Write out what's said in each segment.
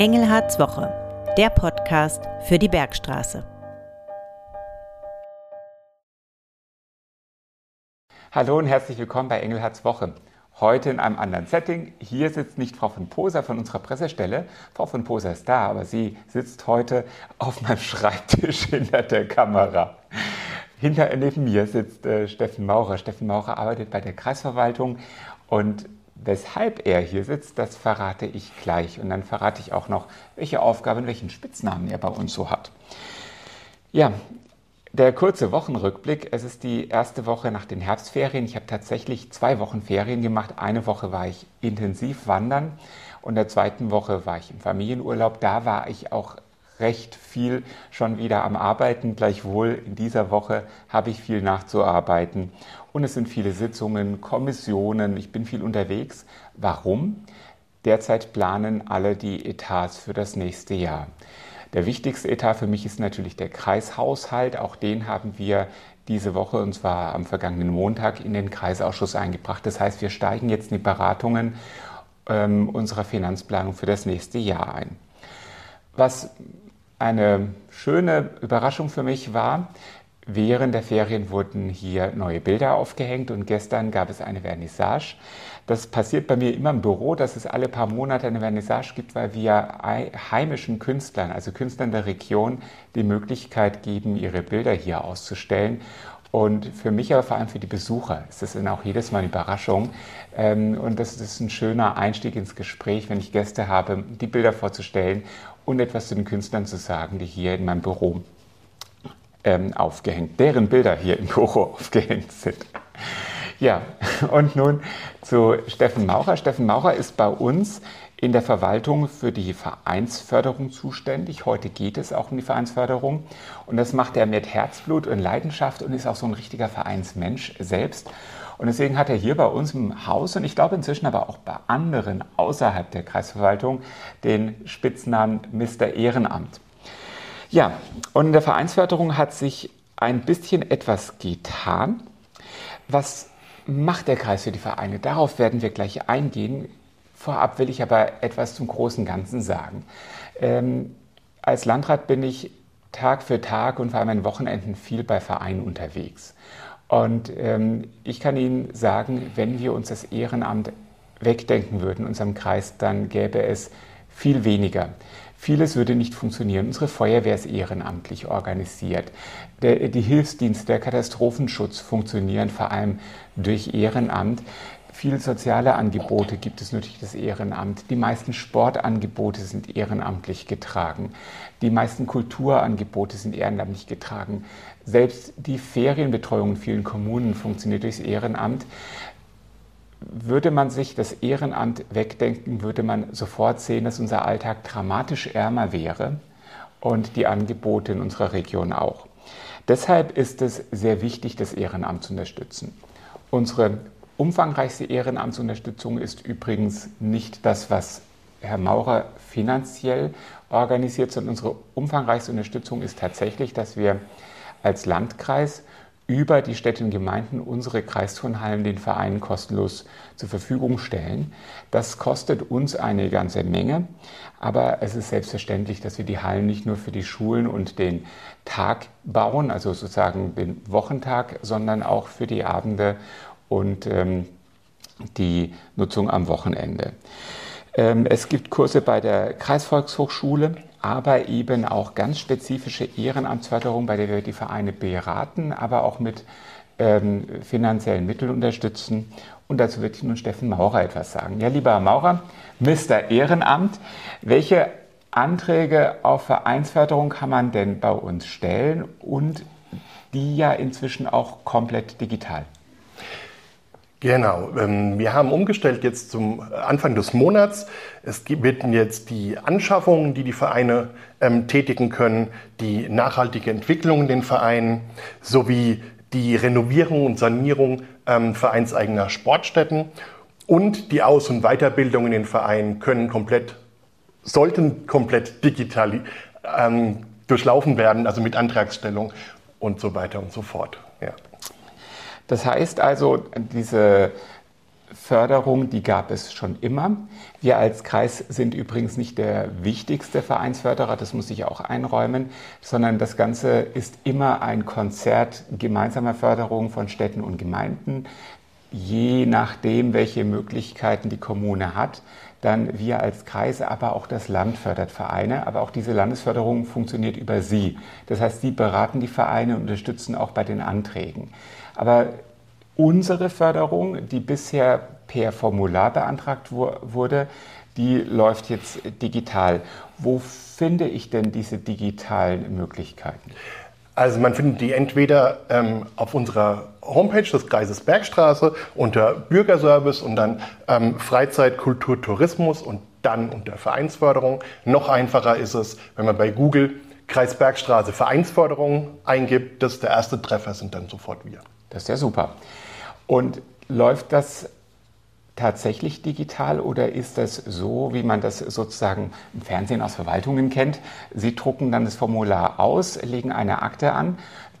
Engelhards Woche, der Podcast für die Bergstraße. Hallo und herzlich willkommen bei Engelhards Woche. Heute in einem anderen Setting. Hier sitzt nicht Frau von Poser von unserer Pressestelle. Frau von Poser ist da, aber sie sitzt heute auf meinem Schreibtisch hinter der Kamera. Neben mir sitzt Steffen Maurer. Steffen Maurer arbeitet bei der Kreisverwaltung und weshalb er hier sitzt, das verrate ich gleich. Und dann verrate ich auch noch, welche Aufgaben, welchen Spitznamen er bei uns so hat. Ja, der kurze Wochenrückblick. Es ist die erste Woche nach den Herbstferien. Ich habe tatsächlich 2 Wochen Ferien gemacht. Eine Woche war ich intensiv wandern und in der zweiten Woche war ich im Familienurlaub. Da war ich auch recht viel schon wieder am Arbeiten. Gleichwohl in dieser Woche habe ich viel nachzuarbeiten. Und es sind viele Sitzungen, Kommissionen. Ich bin viel unterwegs. Warum? Derzeit planen alle die Etats für das nächste Jahr. Der wichtigste Etat für mich ist natürlich der Kreishaushalt. Auch den haben wir diese Woche, und zwar am vergangenen Montag, in den Kreisausschuss eingebracht. Das heißt, wir steigen jetzt in die Beratungen unserer Finanzplanung für das nächste Jahr ein. Was eine schöne Überraschung für mich war: Während der Ferien wurden hier neue Bilder aufgehängt und gestern gab es eine Vernissage. Das passiert bei mir immer im Büro, dass es alle paar Monate eine Vernissage gibt, weil wir heimischen Künstlern, also Künstlern der Region, die Möglichkeit geben, ihre Bilder hier auszustellen. Und für mich, aber vor allem für die Besucher, ist das dann auch jedes Mal eine Überraschung. Und das ist ein schöner Einstieg ins Gespräch, wenn ich Gäste habe, die Bilder vorzustellen und etwas zu den Künstlern zu sagen, die hier in meinem Büro aufgehängt, deren Bilder hier im Büro aufgehängt sind. Ja, und nun zu Steffen Maurer. Steffen Maurer ist bei uns in der Verwaltung für die Vereinsförderung zuständig. Heute geht es auch um die Vereinsförderung. Und das macht er mit Herzblut und Leidenschaft und ist auch so ein richtiger Vereinsmensch selbst. Und deswegen hat er hier bei uns im Haus und ich glaube inzwischen aber auch bei anderen außerhalb der Kreisverwaltung den Spitznamen Mr. Ehrenamt. Ja, und in der Vereinsförderung hat sich ein bisschen etwas getan. Was macht der Kreis für die Vereine? Darauf werden wir gleich eingehen. Vorab will ich aber etwas zum großen Ganzen sagen. Als Landrat bin ich Tag für Tag und vor allem an Wochenenden viel bei Vereinen unterwegs. Und ich kann Ihnen sagen, wenn wir uns das Ehrenamt wegdenken würden in unserem Kreis, dann gäbe es viel weniger. Vieles würde nicht funktionieren. Unsere Feuerwehr ist ehrenamtlich organisiert. Die Hilfsdienste, der Katastrophenschutz funktionieren vor allem durch Ehrenamt. Viele soziale Angebote gibt es nur durch das Ehrenamt. Die meisten Sportangebote sind ehrenamtlich getragen. Die meisten Kulturangebote sind ehrenamtlich getragen. Selbst die Ferienbetreuung in vielen Kommunen funktioniert durchs Ehrenamt. Würde man sich das Ehrenamt wegdenken, würde man sofort sehen, dass unser Alltag dramatisch ärmer wäre und die Angebote in unserer Region auch. Deshalb ist es sehr wichtig, das Ehrenamt zu unterstützen. Unsere umfangreichste Ehrenamtsunterstützung ist übrigens nicht das, was Herr Maurer finanziell organisiert, sondern unsere umfangreichste Unterstützung ist tatsächlich, dass wir als Landkreis über die Städte und Gemeinden unsere Kreisturnhallen den Vereinen kostenlos zur Verfügung stellen. Das kostet uns eine ganze Menge, aber es ist selbstverständlich, dass wir die Hallen nicht nur für die Schulen und den Tag bauen, also sozusagen den Wochentag, sondern auch für die Abende und die Nutzung am Wochenende. Es gibt Kurse bei der Kreisvolkshochschule, aber eben auch ganz spezifische Ehrenamtsförderung, bei der wir die Vereine beraten, aber auch mit finanziellen Mitteln unterstützen. Und dazu wird Ihnen nun Steffen Maurer etwas sagen. Ja, lieber Herr Maurer, Mr. Ehrenamt, welche Anträge auf Vereinsförderung kann man denn bei uns stellen und die ja inzwischen auch komplett digital? Genau, wir haben umgestellt jetzt zum Anfang des Monats. Es werden jetzt die Anschaffungen, die die Vereine tätigen können, die nachhaltige Entwicklung in den Vereinen sowie die Renovierung und Sanierung vereinseigener Sportstätten und die Aus- und Weiterbildung in den Vereinen sollten komplett digital durchlaufen werden, also mit Antragstellung und so weiter und so fort. Ja. Das heißt also, diese Förderung, die gab es schon immer. Wir als Kreis sind übrigens nicht der wichtigste Vereinsförderer, das muss ich auch einräumen, sondern das Ganze ist immer ein Konzert gemeinsamer Förderung von Städten und Gemeinden. Je nachdem, welche Möglichkeiten die Kommune hat, dann wir als Kreis, aber auch das Land fördert Vereine. Aber auch diese Landesförderung funktioniert über Sie. Das heißt, Sie beraten die Vereine und unterstützen auch bei den Anträgen. Aber unsere Förderung, die bisher per Formular beantragt wurde, die läuft jetzt digital. Wo finde ich denn diese digitalen Möglichkeiten? Also man findet die entweder auf unserer Homepage des Kreises Bergstraße unter Bürgerservice und dann Freizeit, Kultur, Tourismus und dann unter Vereinsförderung. Noch einfacher ist es, wenn man bei Google Kreis Bergstraße Vereinsförderung eingibt. Das ist der erste Treffer, sind dann sofort wir. Das ist ja super. Und läuft das tatsächlich digital oder ist das so, wie man das sozusagen im Fernsehen aus Verwaltungen kennt? Sie drucken dann das Formular aus, legen eine Akte an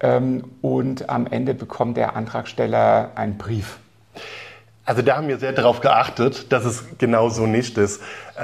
und am Ende bekommt der Antragsteller einen Brief. Also da haben wir sehr darauf geachtet, dass es genau so nicht ist.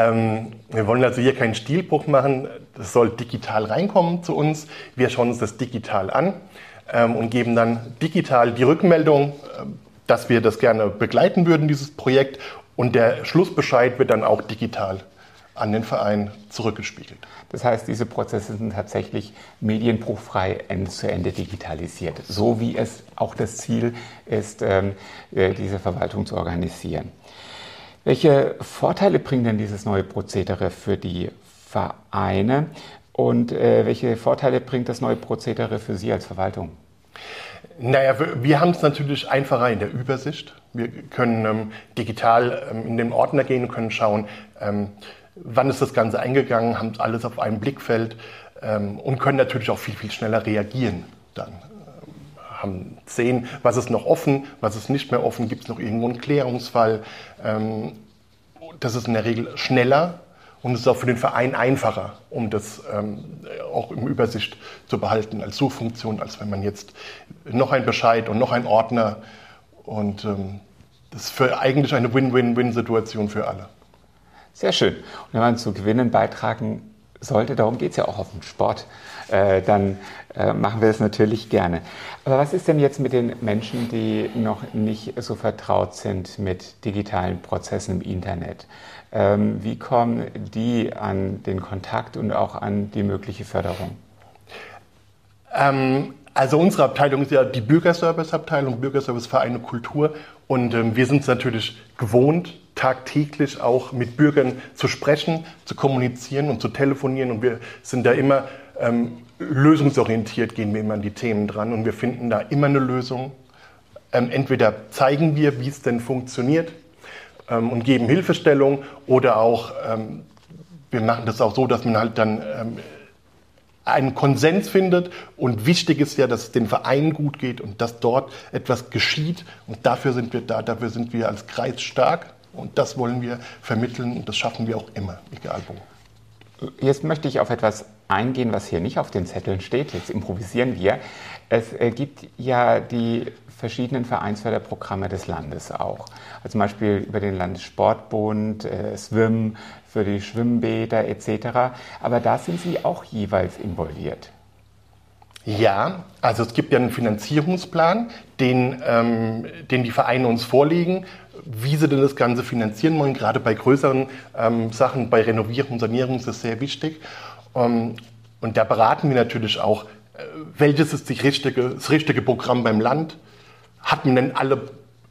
Wir wollen also hier keinen Stilbruch machen. Das soll digital reinkommen zu uns. Wir schauen uns das digital an und geben dann digital die Rückmeldung, dass wir das gerne begleiten würden, dieses Projekt. Und der Schlussbescheid wird dann auch digital an den Verein zurückgespiegelt. Das heißt, diese Prozesse sind tatsächlich medienbruchfrei Ende zu Ende digitalisiert, so wie es auch das Ziel ist, diese Verwaltung zu organisieren. Welche Vorteile bringt denn dieses neue Prozedere für die Vereine und welche Vorteile bringt das neue Prozedere für Sie als Verwaltung? Naja, wir haben es natürlich einfacher in der Übersicht. Wir können digital in den Ordner gehen und können schauen, wann ist das Ganze eingegangen, haben alles auf einem Blickfeld und können natürlich auch viel, viel schneller reagieren. Dann haben sehen, was ist noch offen, was ist nicht mehr offen, gibt es noch irgendwo einen Klärungsfall. Das ist in der Regel schneller. Und es ist auch für den Verein einfacher, um das auch in Übersicht zu behalten als Suchfunktion, als wenn man jetzt noch ein Bescheid und noch ein Ordner. Und das ist eigentlich eine Win-Win-Win-Situation für alle. Sehr schön. Und wenn man zu Gewinnen beitragen sollte, darum geht es ja auch auf dem Sport, dann machen wir das natürlich gerne. Aber was ist denn jetzt mit den Menschen, die noch nicht so vertraut sind mit digitalen Prozessen im Internet? Wie kommen die an den Kontakt und auch an die mögliche Förderung? Also unsere Abteilung ist ja die Bürgerservice-Abteilung, Bürgerservice Vereine Kultur. Und wir sind es natürlich gewohnt, tagtäglich auch mit Bürgern zu sprechen, zu kommunizieren und zu telefonieren. Und wir sind da immer lösungsorientiert, gehen wir immer an die Themen dran. Und wir finden da immer eine Lösung. Entweder zeigen wir, wie es denn funktioniert, und geben Hilfestellung oder auch, wir machen das auch so, dass man halt dann einen Konsens findet und wichtig ist ja, dass es den Vereinen gut geht und dass dort etwas geschieht und dafür sind wir da, dafür sind wir als Kreis stark und das wollen wir vermitteln und das schaffen wir auch immer, egal wo. Jetzt möchte ich auf etwas eingehen, was hier nicht auf den Zetteln steht, jetzt improvisieren wir. Es gibt ja die verschiedenen Vereinsförderprogramme des Landes auch. Also zum Beispiel über den Landessportbund, SWIM, für die Schwimmbäder etc. Aber da sind Sie auch jeweils involviert. Ja, also es gibt ja einen Finanzierungsplan, den die Vereine uns vorlegen, wie sie denn das Ganze finanzieren wollen. Gerade bei größeren Sachen, bei Renovierung und Sanierung ist das sehr wichtig. Und da beraten wir natürlich auch, welches ist das richtige Programm beim Land. Hat man denn alle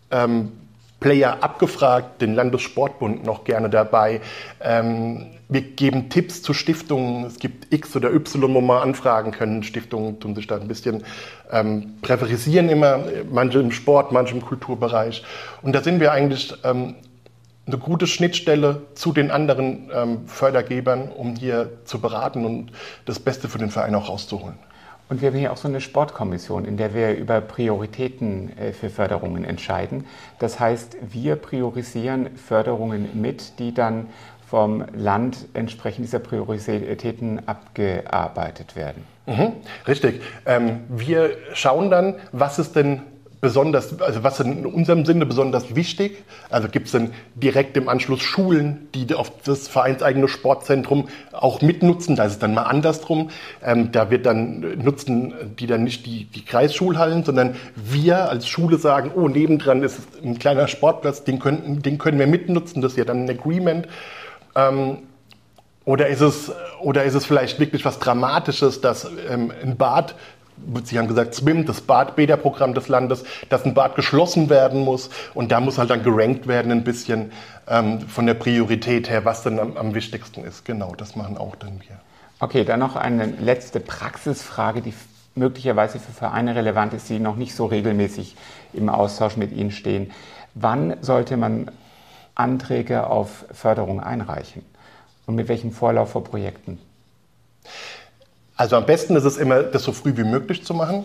Player abgefragt, den Landessportbund noch gerne dabei. Wir geben Tipps zu Stiftungen. Es gibt X oder Y, wo man anfragen können. Stiftungen tun sich da ein bisschen präferisieren immer, manche im Sport, manche im Kulturbereich. Und da sind wir eigentlich eine gute Schnittstelle zu den anderen Fördergebern, um hier zu beraten und das Beste für den Verein auch rauszuholen. Und wir haben hier auch so eine Sportkommission, in der wir über Prioritäten für Förderungen entscheiden. Das heißt, wir priorisieren Förderungen mit, die dann vom Land entsprechend dieser Prioritäten abgearbeitet werden. Richtig. Wir schauen dann, was ist denn besonders, also was in unserem Sinne besonders wichtig? Also gibt es dann direkt im Anschluss Schulen, die auf das vereinseigene Sportzentrum auch mitnutzen? Da ist es dann mal andersrum. Da nutzen die dann nicht die Kreisschulhallen, sondern wir als Schule sagen, oh, nebendran ist ein kleiner Sportplatz, den können wir mitnutzen. Das ist ja dann ein Agreement. Oder ist es vielleicht wirklich was Dramatisches, dass ein Bad, Sie haben gesagt, SWIM, das Bäderprogramm des Landes, dass ein Bad geschlossen werden muss und da muss halt dann gerankt werden ein bisschen von der Priorität her, was dann am wichtigsten ist. Genau, das machen auch dann wir. Okay, dann noch eine letzte Praxisfrage, die möglicherweise für Vereine relevant ist, die noch nicht so regelmäßig im Austausch mit Ihnen stehen. Wann sollte man Anträge auf Förderung einreichen und mit welchem Vorlauf vor Projekten? Also am besten ist es immer, das so früh wie möglich zu machen.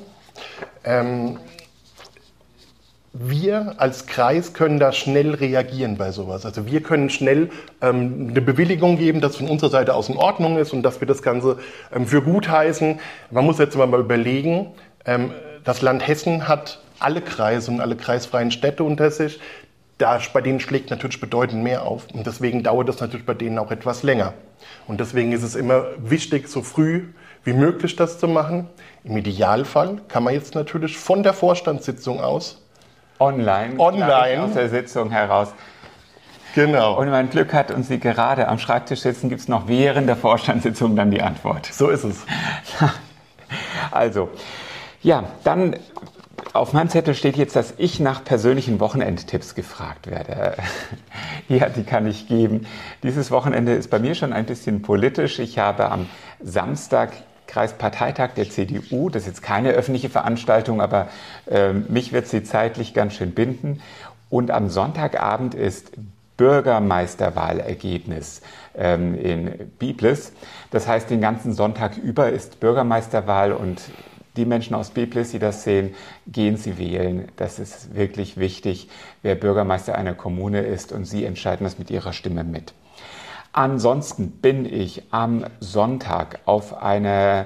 Wir als Kreis können da schnell reagieren bei sowas. Also wir können schnell eine Bewilligung geben, dass von unserer Seite aus in Ordnung ist und dass wir das Ganze für gut heißen. Man muss jetzt mal überlegen, das Land Hessen hat alle Kreise und alle kreisfreien Städte unter sich. Bei denen schlägt natürlich bedeutend mehr auf und deswegen dauert das natürlich bei denen auch etwas länger. Und deswegen ist es immer wichtig, so früh wie möglich das zu machen. Im Idealfall kann man jetzt natürlich von der Vorstandssitzung aus Online aus der Sitzung heraus. Genau. Und wenn man Glück hat und Sie gerade am Schreibtisch sitzen, gibt es noch während der Vorstandssitzung dann die Antwort. So ist es. Also, ja, dann auf meinem Zettel steht jetzt, dass ich nach persönlichen Wochenendtipps gefragt werde. Ja, die kann ich geben. Dieses Wochenende ist bei mir schon ein bisschen politisch. Ich habe am Samstag Kreisparteitag der CDU. Das ist jetzt keine öffentliche Veranstaltung, aber mich wird sie zeitlich ganz schön binden. Und am Sonntagabend ist Bürgermeisterwahlergebnis in Biblis. Das heißt, den ganzen Sonntag über ist Bürgermeisterwahl und die Menschen aus Biblis, die das sehen, gehen Sie wählen. Das ist wirklich wichtig, wer Bürgermeister einer Kommune ist und Sie entscheiden das mit Ihrer Stimme mit. Ansonsten bin ich am Sonntag auf einer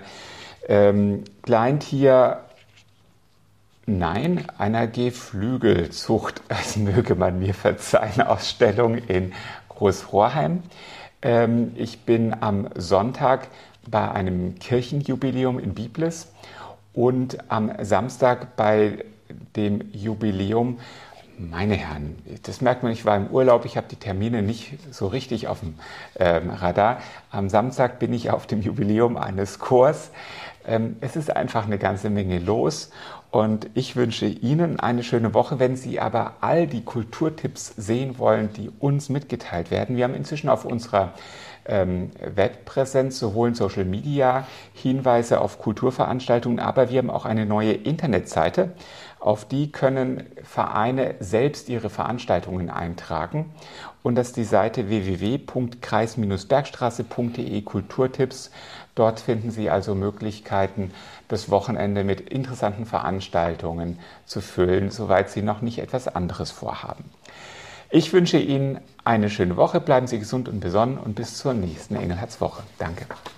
einer Geflügelzucht, das möge man mir verzeihen, Ausstellung in Großrohrheim. Ich bin am Sonntag bei einem Kirchenjubiläum in Biblis und am Samstag bei dem Jubiläum. Meine Herren, das merkt man, ich war im Urlaub, ich habe die Termine nicht so richtig auf dem Radar. Am Samstag bin ich auf dem Jubiläum eines Chors. Es ist einfach eine ganze Menge los und ich wünsche Ihnen eine schöne Woche. Wenn Sie aber all die Kulturtipps sehen wollen, die uns mitgeteilt werden, wir haben inzwischen auf unserer Webpräsenz, sowohl in Social Media, Hinweise auf Kulturveranstaltungen, aber wir haben auch eine neue Internetseite. Auf die können Vereine selbst ihre Veranstaltungen eintragen. Und das ist die Seite www.kreis-bergstraße.de Kulturtipps. Dort finden Sie also Möglichkeiten, das Wochenende mit interessanten Veranstaltungen zu füllen, soweit Sie noch nicht etwas anderes vorhaben. Ich wünsche Ihnen eine schöne Woche, bleiben Sie gesund und besonnen und bis zur nächsten Engelhards Woche. Danke.